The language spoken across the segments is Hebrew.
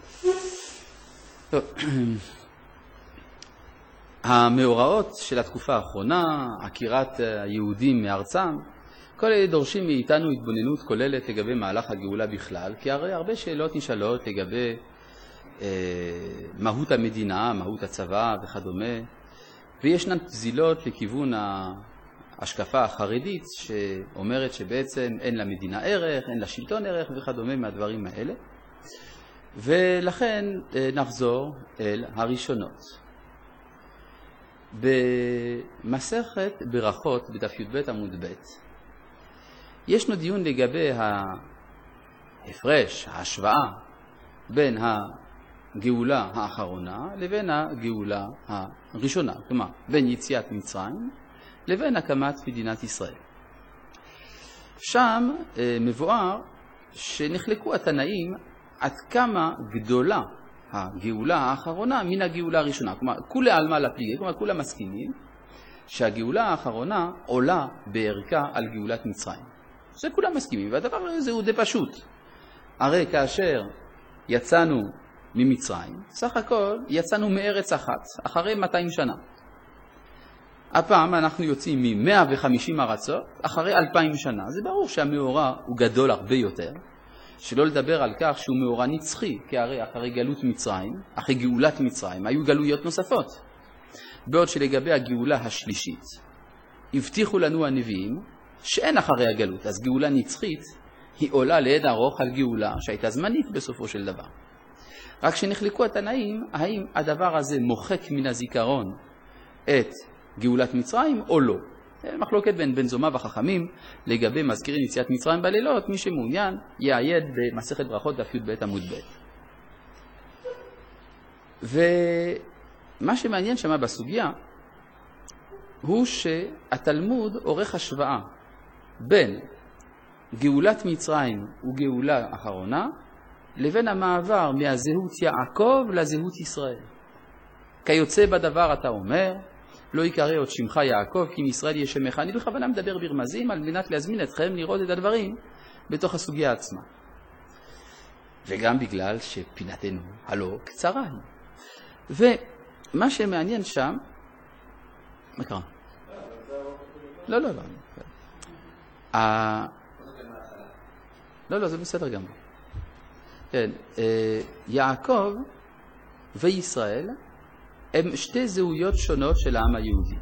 טוב. המאורעות של התקופה האחרונה, עקירת היהודים מארצם, כל אלה דורשים מאיתנו התבוננות כוללת לגבי מהלך הגאולה בכלל, כי הרי הרבה שאלות נשאלות לגבי מהות המדינה, מהות הצבא וכדומה, וישנן פזילות לכיוון ההשקפה החרדית שאומרת שבעצם אין למדינה ערך, אין לשלטון ערך וכדומה מהדברים האלה. ולכן נחזור אל הראשונות. במסכת ברכות בדף י"ב עמוד ב' ישנו דיון לגבי ההפרש, ההשוואה בין הגאולה האחרונה לבין הגאולה הראשונה, כלומר בין יציאת מצרים לבין הקמת מדינת ישראל. שם מבואר שנחלקו התנאים עד כמה גדולה הגאולה האחרונה מן הגאולה הראשונה. כלומר, כולי עלמא לפליגי, כלומר, כולם מסכימים שהגאולה האחרונה עולה בערכה על גאולת מצרים. זה כולם מסכימים, והדבר הזה הוא די פשוט. הרי כאשר יצאנו ממצרים, סך הכל יצאנו מארץ אחת, אחרי 200 שנה. הפעם אנחנו יוצאים מ-150 ארצות, אחרי 2000 שנה. זה ברור שהמאורע הוא גדול הרבה יותר, שלא לדבר על כך שהוא מאורע נצחי, כי הרי אחרי גלות מצרים, אחרי גאולת מצרים, היו גלויות נוספות. בעוד שלגבי הגאולה השלישית, הבטיחו לנו הנביאים שאין אחרי הגלות, אז גאולה נצחית היא עולה לעד ארוך על גאולה שהייתה זמנית בסופו של דבר. רק שנחלקו התנאים, האם הדבר הזה מוחק מן הזיכרון את גאולת מצרים או לא. מחלוקת בין בן זומא וחכמים לגבי מזכירים יציאת מצרים בלילות, מי שמעוניין יעיד במסכת ברכות דף י"ב עמוד ב'. ומה שמעניין שמה בסוגיה הוא שהתלמוד עורך השוואה בין גאולת מצרים וגאולה אחרונה לבין המעבר מהזהות יעקב לזהות ישראל. כיוצא בדבר אתה אומר, לא יקרא עוד שמך יעקב כי מישראל ישמך. אני בכוונה מדבר ברמזים על מנת להזמין אתכם לראות את הדברים בתוך הסוגיה עצמה. וגם בגלל שפינתנו הלא קצרה היא. ומה שמעניין שם, מה קרה? לא. לא, זה בסדר גם. כן, יעקב וישראל הם שתי זהויות שונות של העם היהודי.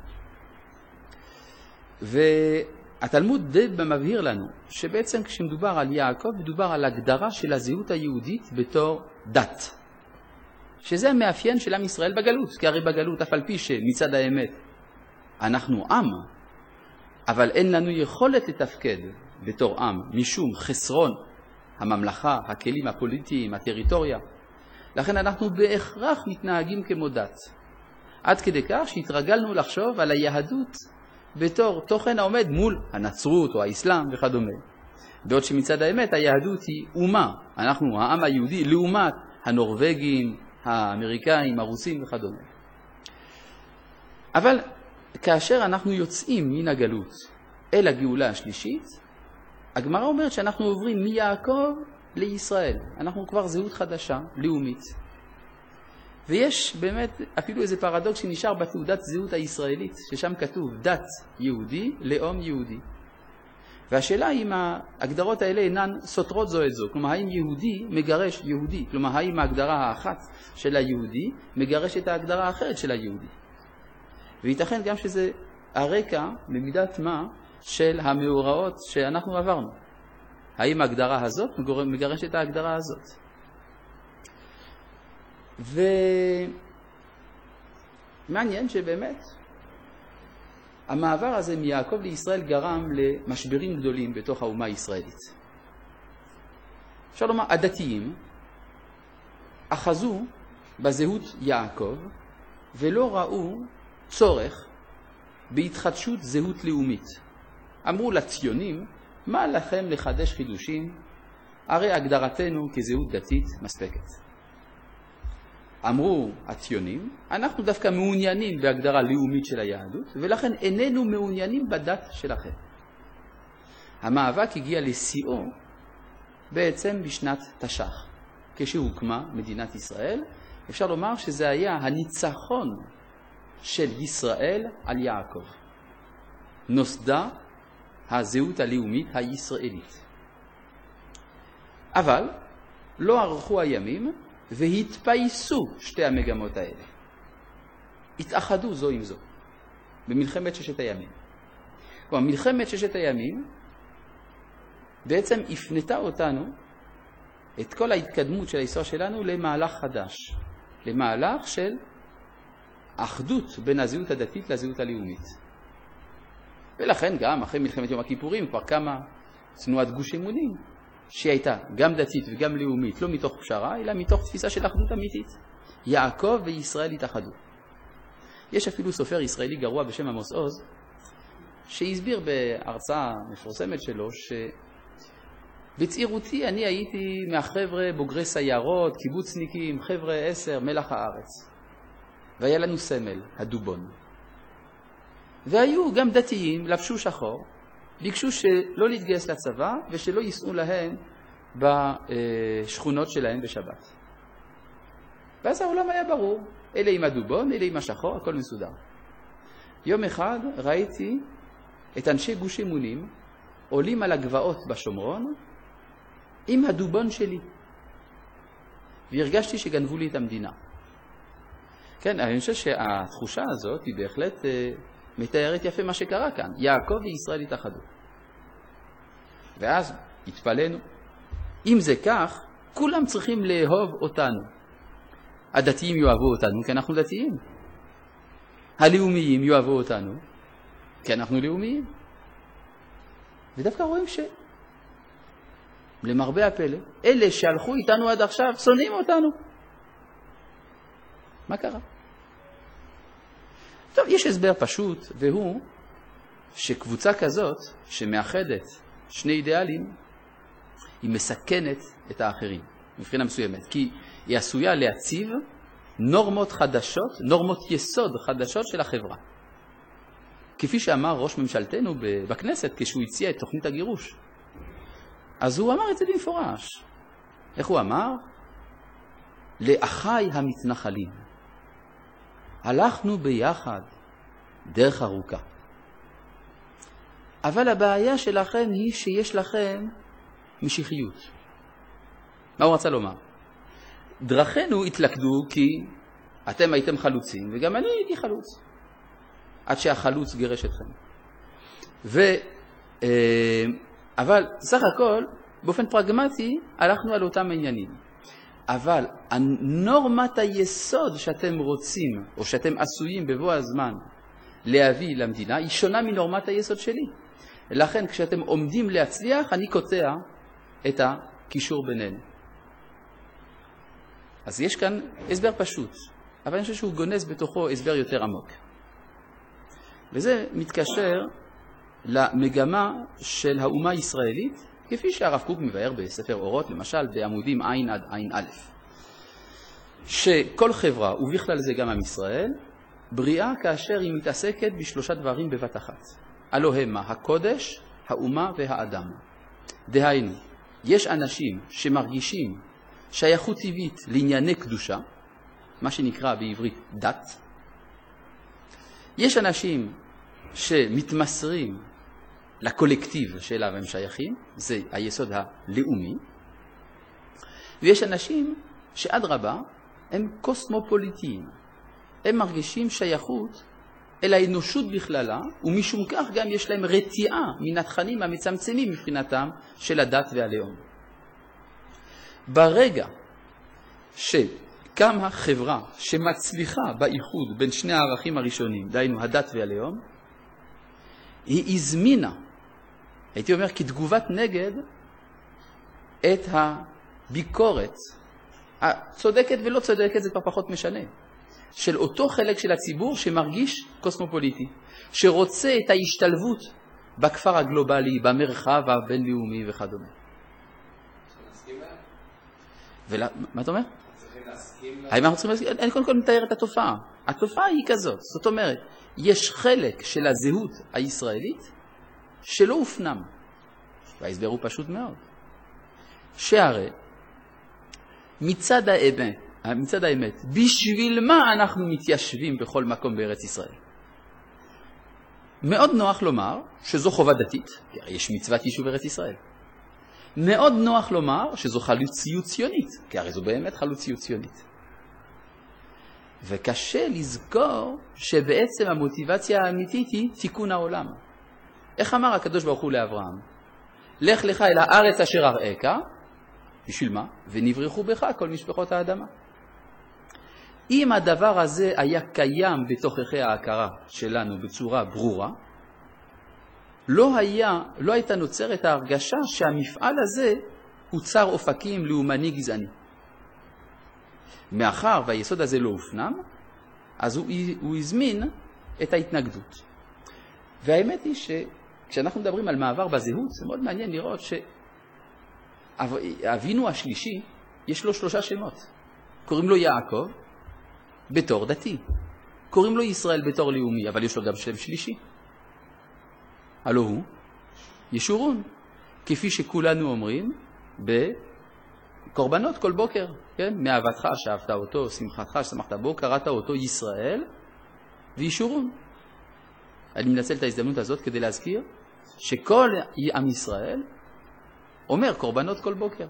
והתלמוד די מבהיר לנו שבעצם כשמדובר על יעקב מדובר על הגדרה של הזהות היהודית בתור דת. שזה המאפיין של עם ישראל בגלות. כי הרי בגלות אף על פי שמצד האמת אנחנו עם, אבל אין לנו יכולת לתפקד בתור עם משום חסרון הממלכה, הכלים הפוליטיים, הטריטוריה. לכן אנחנו בהכרח מתנהגים כמו דת. עד כדי כך שהתרגלנו לחשוב על היהדות בתור תוכן העומד מול הנצרות או האסלאם וכדומה. בעוד שמצד האמת היהדות היא אומה. אנחנו העם היהודי לעומת הנורווגים, האמריקאים, הרוסים וכדומה. אבל כאשר אנחנו יוצאים מן הגלות אל הגאולה השלישית, הגמרא אומרת שאנחנו עוברים מיעקב לישראל. אנחנו כבר זהות חדשה, לאומית. ויש באמת אפילו איזה פרדוקס שנשאר בתעודת זהות הישראלית, ששם כתוב דת יהודי, לאום יהודי. והשאלה היא אם ההגדרות האלה אינן סותרות זו את זו. כלומר, האם יהודי מגרש יהודי? כלומר, האם ההגדרה האחת של היהודי מגרש את ההגדרה האחרת של היהודי? וייתכן גם שזה הרקע במידת מה של המאורעות שאנחנו עברנו. האם ההגדרה הזאת מגרשת את ההגדרה הזאת? ומעניין שבאמת המעבר הזה מיעקב לישראל גרם למשברים גדולים בתוך האומה הישראלית. אפשר לומר, הדתיים אחזו בזהות יעקב ולא ראו צורך בהתחדשות זהות לאומית. אמרו לציונים, מה לכם לחדש חידושים? הרי הגדרתנו כזהות דתית מספקת. אמרו הציונים, אנחנו דווקא מעוניינים בהגדרה לאומית של היהדות, ולכן איננו מעוניינים בדת שלכם. המאבק הגיע לשיאו בעצם בשנת תש"ח. כשהוקמה מדינת ישראל, אפשר לומר שזה היה הניצחון של ישראל על יעקב. נוסדה הזהות הלאומית הישראלית. אבל לא ארכו הימים והתפייסו שתי המגמות האלה. התאחדו זו עם זו במלחמת ששת הימים. כלומר, מלחמת ששת הימים בעצם הפנתה אותנו, את כל ההתקדמות של ההיסטוריה שלנו, למהלך חדש. למהלך של אחדות בין הזהות הדתית לזהות הלאומית. ולכן גם אחרי מלחמת יום הכיפורים כבר קמה תנועת גוש אמונים, שהיא הייתה גם דתית וגם לאומית, לא מתוך פשרה, אלא מתוך תפיסה של אחדות אמיתית. יעקב וישראל התאחדו. יש אפילו סופר ישראלי גרוע בשם עמוס עוז, שהסביר בהרצאה מפורסמת שלו, שבצעירותי אני הייתי מהחבר'ה בוגרי סיירות, קיבוצניקים, חבר'ה 10, מלח הארץ. והיה לנו סמל, הדובון. והיו גם דתיים, לבשו שחור, ביקשו שלא להתגייס לצבא ושלא ייסעו להם בשכונות שלהם בשבת. ואז העולם היה ברור, אלה עם הדובון, אלה עם השחור, הכל מסודר. יום אחד ראיתי את אנשי גוש אמונים עולים על הגבעות בשומרון עם הדובון שלי. והרגשתי שגנבו לי את המדינה. כן, אני חושב שהתחושה הזאת היא בהחלט מתארת יפה מה שקרה כאן. יעקב וישראל התאחדו. ואז התפלנו. אם זה כך, כולם צריכים לאהוב אותנו. הדתיים יאהבו אותנו כי אנחנו דתיים. הלאומיים יאהבו אותנו כי אנחנו לאומיים. ודווקא רואים למרבה הפלא, אלה שהלכו איתנו עד עכשיו שונאים אותנו. מה קרה? טוב, יש הסבר פשוט, והוא שקבוצה כזאת שמאחדת שני אידיאלים, היא מסכנת את האחרים, מבחינה מסוימת, כי היא עשויה להציב נורמות חדשות, נורמות יסוד חדשות של החברה. כפי שאמר ראש ממשלתנו בכנסת כשהוא הציע את תוכנית הגירוש. אז הוא אמר את זה במפורש. איך הוא אמר? לאחיי המתנחלים. הלכנו ביחד דרך ארוכה. אבל הבעיה שלכם היא שיש לכם משיחיות. מה הוא רצה לומר? דרכינו התלכדו כי אתם הייתם חלוצים וגם אני הייתי חלוץ. עד שהחלוץ גירש אתכם. אבל סך הכל, באופן פרגמטי, הלכנו על אותם עניינים. אבל הנורמת היסוד שאתם רוצים, או שאתם עשויים בבוא הזמן להביא למדינה, היא שונה מנורמת היסוד שלי. לכן כשאתם עומדים להצליח, אני קוטע את הקישור בינינו. אז יש כאן הסבר פשוט, אבל אני חושב שהוא גונז בתוכו הסבר יותר עמוק. וזה מתקשר למגמה של האומה הישראלית, כפי שהרב קוק מבאר בספר אורות, למשל בעמודים עין עד עין א', שכל חברה, ובכלל זה גם עם ישראל, בריאה כאשר היא מתעסקת בשלושה דברים בבת אחת. הלא המה הקודש, האומה והאדם. דהיינו, יש אנשים שמרגישים שייכות טבעית לענייני קדושה, מה שנקרא בעברית דת. יש אנשים שמתמסרים לקולקטיב שאליו הם שייכים, זה היסוד הלאומי. ויש אנשים שאדרבה הם קוסמופוליטיים. הם מרגישים שייכות אל האנושות בכללה, ומשום כך גם יש להם רתיעה מן התכנים המצמצמים מבחינתם של הדת והלאום. ברגע שקמה חברה שמצליחה באיחוד בין שני הערכים הראשונים, דהיינו הדת והלאום, היא הזמינה, הייתי אומר כתגובת נגד, את הביקורת, הצודקת ולא צודקת, זה כבר פחות משנה, של אותו חלק של הציבור שמרגיש קוסמופוליטי, שרוצה את ההשתלבות בכפר הגלובלי, במרחב הבינלאומי וכדומה. מה אתה אומר? האם אנחנו צריכים להסכים? אני קודם כל מתאר את התופעה. התופעה היא כזאת. זאת אומרת, יש חלק של הזהות הישראלית שלא הופנם. וההסבר הוא פשוט מאוד. שהרי מצד האמת, בשביל מה אנחנו מתיישבים בכל מקום בארץ ישראל? מאוד נוח לומר שזו חובה דתית, כי יש מצוות יישוב ארץ ישראל. מאוד נוח לומר שזו חלוציות ציונית, כי הרי זו באמת חלוציות ציונית. וקשה לזכור שבעצם המוטיבציה האמיתית היא תיקון העולם. איך אמר הקדוש ברוך הוא לאברהם? לך לך אל הארץ אשר אראך, בשביל מה? ונברחו בך כל משפחות האדמה. אם הדבר הזה היה קיים בתוככי ההכרה שלנו בצורה ברורה, לא הייתה נוצרת ההרגשה שהמפעל הזה הוא צר אופקים לאומני גזעני. מאחר והיסוד הזה לא הופנם, אז הוא הזמין את ההתנגדות. והאמת היא שכשאנחנו מדברים על מעבר בזהות, זה מאוד מעניין לראות שאבינו השלישי יש לו 3 שמות. קוראים לו יעקב בתור דתי. קוראים לו ישראל בתור לאומי, אבל יש לו גם שם שלישי. הלא הוא ישורון, כפי שכולנו אומרים בקורבנות כל בוקר, כן? מאהבתך שאהבת אותו, שמחתך ששמחת בו, קראת אותו ישראל וישורון. אני מנצל את ההזדמנות הזאת כדי להזכיר שכל עם ישראל אומר קורבנות כל בוקר.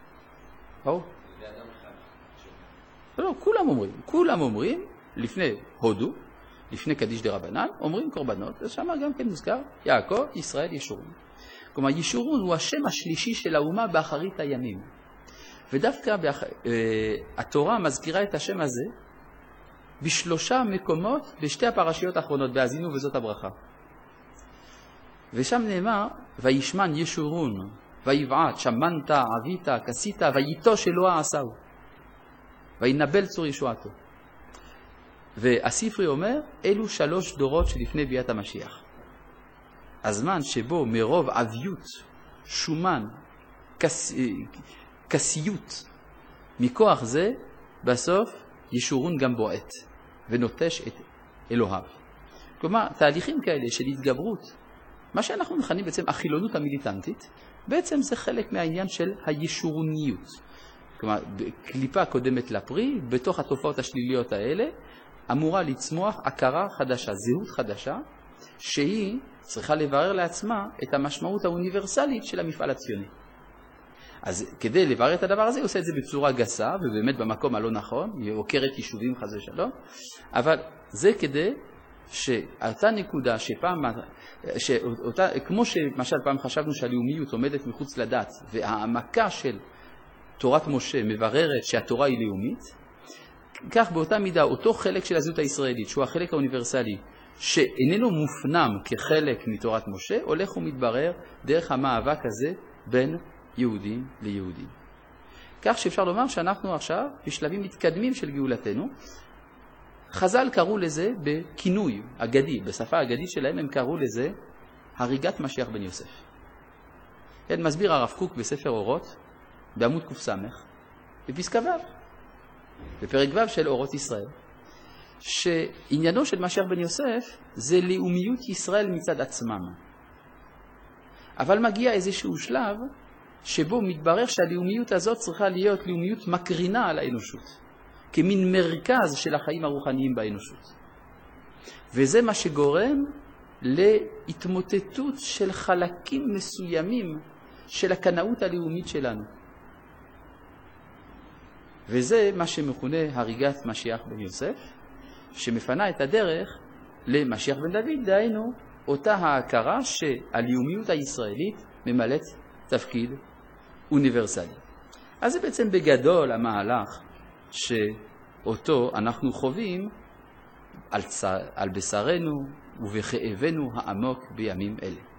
לא, כולם אומרים לפני הודו, לפני קדיש דרבנן, אומרים קורבנות, ושם גם כן מוזכר יעקב, ישראל, ישורון. כלומר, ישורון הוא השם השלישי של האומה באחרית הימים. ודווקא התורה מזכירה את השם הזה ב3 מקומות, בשתי הפרשיות האחרונות, בהאזינו וזאת הברכה. ושם נאמר, וישמן ישורון, ויבעט, שמנת, עבית, כסית, ויתוש אלוה עשהו, וינבל צור ישועתו. והספרי אומר, אלו 3 דורות שלפני ביאת המשיח. הזמן שבו מרוב עביות, שומן, כסיות, מכוח זה, בסוף ישורון גם בועט, ונוטש את אלוהיו. כלומר, תהליכים כאלה של התגברות, מה שאנחנו מכנים בעצם החילונות המיליטנטית, בעצם זה חלק מהעניין של הישורוניות. כלומר, קליפה קודמת לפרי, בתוך התופעות השליליות האלה, אמורה לצמוח הכרה חדשה, זהות חדשה, שהיא צריכה לברר לעצמה את המשמעות האוניברסלית של המפעל הציוני. אז כדי לברר את הדבר הזה, הוא עושה את זה בצורה גסה, ובאמת במקום הלא נכון, היא עוקרת יישובים חס ושלום, אבל זה כדי שאותה נקודה כמו שמשל פעם חשבנו שהלאומיות עומדת מחוץ לדת, והעמקה של תורת משה מבררת שהתורה היא לאומית, כך באותה מידה אותו חלק של הזהות הישראלית, שהוא החלק האוניברסלי, שאיננו מופנם כחלק מתורת משה, הולך ומתברר דרך המאבק הזה בין יהודים ליהודים. כך שאפשר לומר שאנחנו עכשיו בשלבים מתקדמים של גאולתנו. חז"ל קראו לזה בכינוי אגדי, בשפה האגדית שלהם הם קראו לזה הריגת משיח בן יוסף. כן, מסביר הרב קוק בספר אורות, בעמוד קס"ח, בפסקה ו', בפרק ו' של אורות ישראל, שעניינו של משיח בן יוסף זה לאומיות ישראל מצד עצמם. אבל מגיע איזשהו שלב שבו מתברר שהלאומיות הזאת צריכה להיות לאומיות מקרינה על האנושות, כמין מרכז של החיים הרוחניים באנושות. וזה מה שגורם להתמוטטות של חלקים מסוימים של הקנאות הלאומית שלנו. וזה מה שמכונה הריגת משיח בן יוסף, שמפנה את הדרך למשיח בן דוד, דהיינו אותה ההכרה שהלאומיות הישראלית ממלאת תפקיד אוניברסלי. אז זה בעצם בגדול המהלך שאותו אנחנו חווים על בשרנו ובכאבנו העמוק בימים אלה.